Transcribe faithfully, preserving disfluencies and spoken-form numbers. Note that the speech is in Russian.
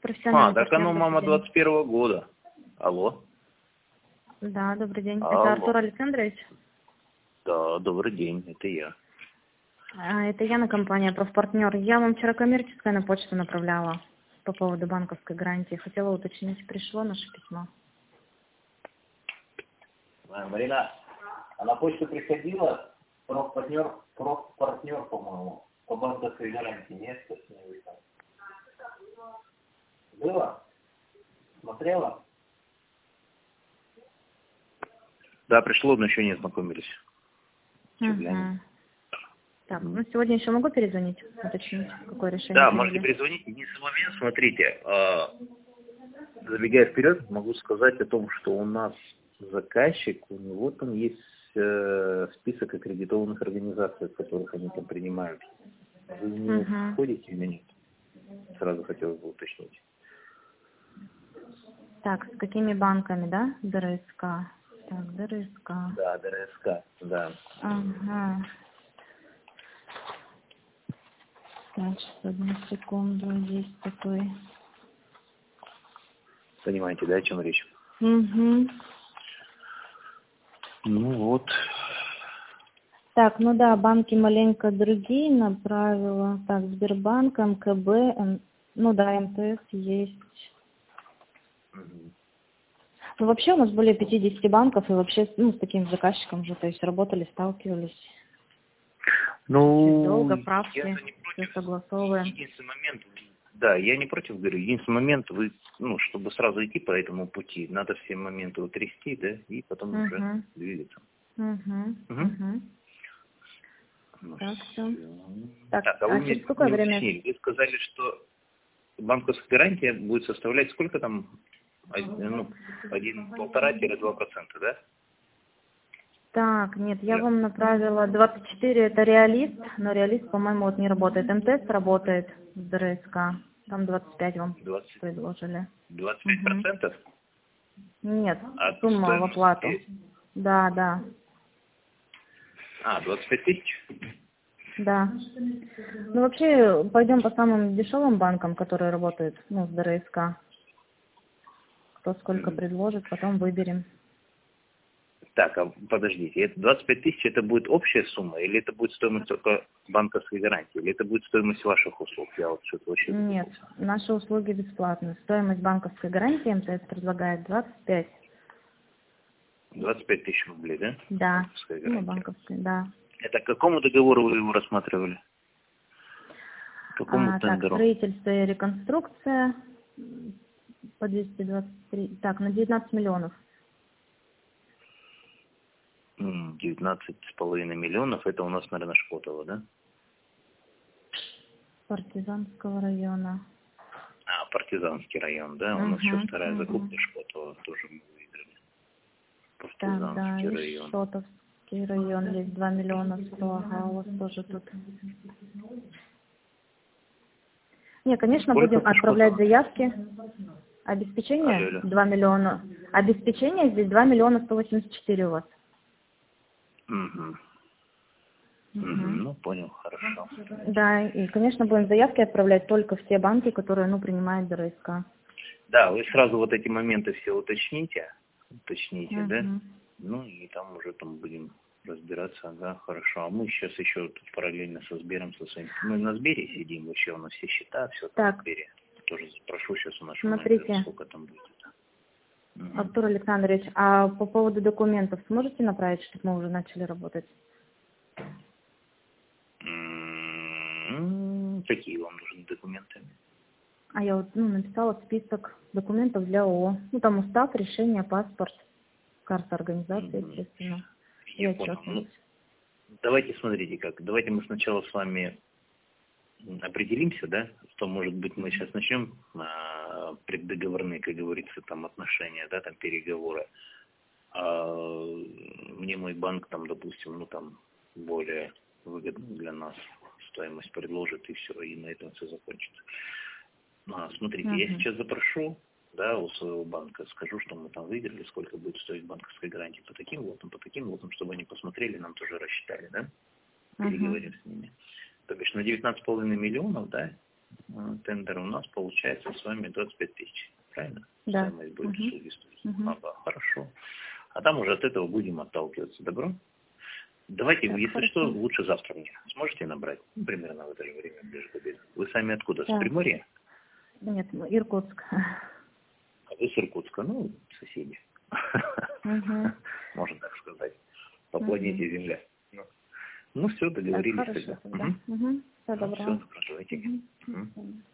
профессиональный А, так партнер. оно мама двадцать первого года. Алло. Да, добрый день. Алло. Это Артур Александрович? Да, добрый день, это я. А, это Яна, компания «Профпартнер». Я вам вчера коммерческое на почту направляла по поводу банковской гарантии. Хотела уточнить, пришло наше письмо. А, Марина, а на почту приходила профпартнер, профпартнер, по-моему, по банковской гарантии, нет? Было? Смотрела? Да, пришло, но еще не знакомились. Угу. Так, ну сегодня еще могу перезвонить, уточнить, какое решение Да, приняли? можете перезвонить. Единственный момент, смотрите, э, забегая вперед, могу сказать о том, что у нас заказчик, у него там есть э, список аккредитованных организаций, в которых они там принимают. Вы в него Угу. входите или нет? Сразу хотелось бы уточнить. Так, с какими банками, да? ДРСК. Так, ДРСК. Да, ДРСК, да. Ага. Так, сейчас, одну секунду, есть такой. Понимаете, да, о чем речь? Угу. Ну вот. Так, ну да, банки маленько другие направила. Так, Сбербанк, МКБ, М- ну да, МТС есть. Угу. Ну вообще у нас более пятидесяти банков, и вообще ну, с таким заказчиком уже, то есть работали, сталкивались. Ну, Чуть долго, правки, я-то не все против. согласовываем. Единственный момент, да, я не против, говорю, единственный момент, вы, ну, чтобы сразу идти по этому пути, надо все моменты утрясти, да, и потом Угу. уже двигаться. Угу. Угу. Угу. Ну, Так, все. всё. Так, Так, а а вы через мне какое не время? уточнили, вы сказали, что банковская гарантия будет составлять сколько там, один, ну, один, полтора-два процента, да? Так, нет, я Да. вам направила двадцать четыре, это реалист, но реалист, по-моему, вот не работает. МТС работает с ДРСК, там двадцать пять вам двадцать, предложили. двадцать пять процентов Угу. Нет, от сумма в оплату. стоимости. Да, да, А, двадцать пять тысяч? да. Ну, вообще, пойдем по самым дешевым банкам, которые работают, ну, с ДРСК. Кто сколько Мгм. предложит, потом выберем. Так, а подождите, это двадцать пять тысяч это будет общая сумма, или это будет стоимость только банковской гарантии, или это будет стоимость ваших услуг? Я вот что-то вообще Нет, запутался. наши услуги бесплатны. Стоимость банковской гарантии МТС предлагает двадцать пять. двадцать пять тысяч рублей, да? Да, Банковская ну, гарантия. банковской, да. Это к какому договору вы его рассматривали? К какому А, так, тендеру? строительство и реконструкция м, по двести двадцать три, так, на девятнадцать миллионов. М, девятнадцать с половиной миллионов, это у нас, наверное, Шкотово, да? Партизанского района. А, Партизанский район, да? У нас еще Угу, вторая угу. закупка Шкотово, тоже мы выиграли. Так, да, Партизанский и район. Шотовский район, есть два миллиона сто, ага, у вас тоже тут. Не, конечно, Сколько будем по отправлять Шкотово? заявки. Алло, Обеспечение алло. два миллиона. Обеспечение здесь два миллиона сто восемьдесят четыре у вас. Угу. Угу, Угу. ну, понял, хорошо. Да, и, конечно, будем заявки отправлять только в те банки, которые, ну, принимают ДРСК. Да, вы сразу вот эти моменты все уточните, уточните, да? Угу. Ну, и там уже там будем разбираться, да, хорошо. А мы сейчас еще тут параллельно со Сбером, со своим... Мы на Сбере сидим, вообще у нас все счета, все там Так, на Сбере. Тоже спрошу сейчас у нашего менеджера, смотрите, сколько там будет. Угу. Артур Александрович, а по поводу документов сможете направить, чтобы мы уже начали работать? М-м-м, какие вам нужны документы? А я вот ну, написала список документов для ООО. Ну, там устав, решение, паспорт, карта организации, М-м, естественно, и Я понял. Ну, отчетность. давайте смотрите как. Давайте мы сначала с вами определимся, да, что, может быть, мы сейчас начнем а, преддоговорные, как говорится, там отношения, да, там переговоры. А мне мой банк там, допустим, ну там более выгодную для нас стоимость предложит, и все, и на этом все закончится. А, смотрите, я Угу. сейчас запрошу, да, у своего банка, скажу, что мы там выиграли, сколько будет стоить банковская гарантия по таким лотам, по таким лотам, чтобы они посмотрели, нам тоже рассчитали, да, Угу. переговорим с ними. То бишь на девятнадцать с половиной миллионов, да, тендер у нас получается с вами двадцать пять тысяч. Правильно? Да. Стоимость будет Угу. услуги стоить. Угу. Ага, хорошо. А там уже от этого будем отталкиваться. Добро? Давайте, Так, если хорошо. что, лучше завтра мне сможете набрать? Ну, примерно в это же время, ближе к обеду. Вы сами откуда? Да. С Приморья? Нет, ну, Иркутск. А вы с Иркутска, ну, соседи. Угу. Можно так сказать. По планете Земля. Ну, ну все, договорились Так, хорошо тогда. тогда. Угу. Угу. Всего Ну, доброго. все, давайте. Угу. Угу.